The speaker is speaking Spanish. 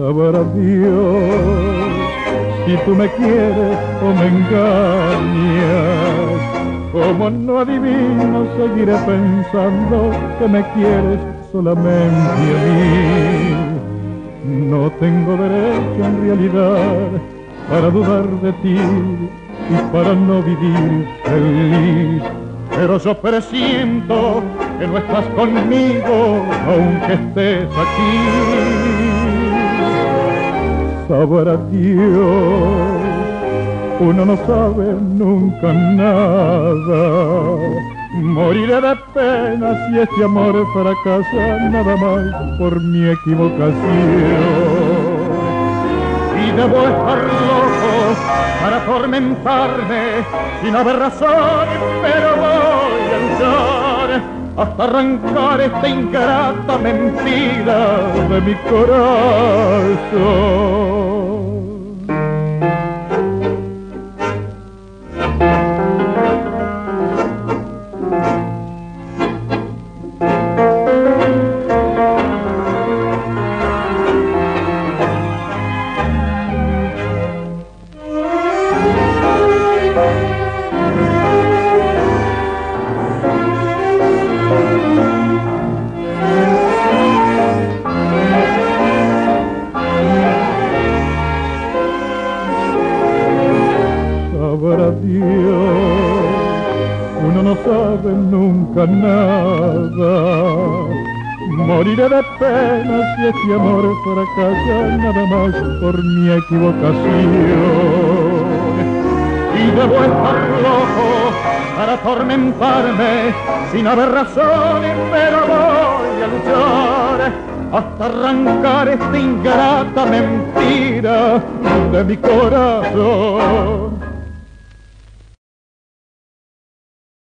sabrá Dios si tú me quieres o me engañas. Como no adivino, seguiré pensando que me quieres solamente a mí. No tengo derecho en realidad para dudar de ti y para no vivir feliz. Pero yo presiento que no estás conmigo, aunque estés aquí. Sabrá Dios, uno no sabe nunca nada. Moriré de pena si este amor fracasa, nada más por mi equivocación. Y debo estar loco para atormentarme sin haber razón, pero voy a luchar hasta arrancar esta ingrata mentira de mi corazón. Sabrá Dios, uno no sabe nunca nada. Moriré de pena si este amor fracasa, nada más por mi equivocación. Y debo estar loco para atormentarme sin haber razones, pero voy a luchar hasta arrancar esta ingrata mentira de mi corazón.